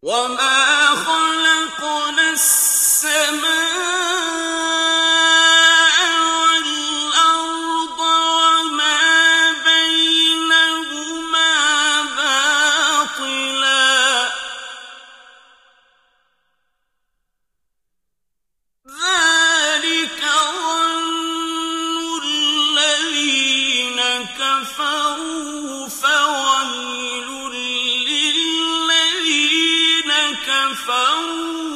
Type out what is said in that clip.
وَمَا خَلَقْنَا السَّمَاءَ وَالْأَرْضَ وَمَا بَيْنَهُمَا بَاطِلًا ۚ ذَٰلِكَ ظَنُّ الَّذِينَ كَفَرُوا ۚ فَوَيْلٌ لِّلَّذِينَ كَفَرُوا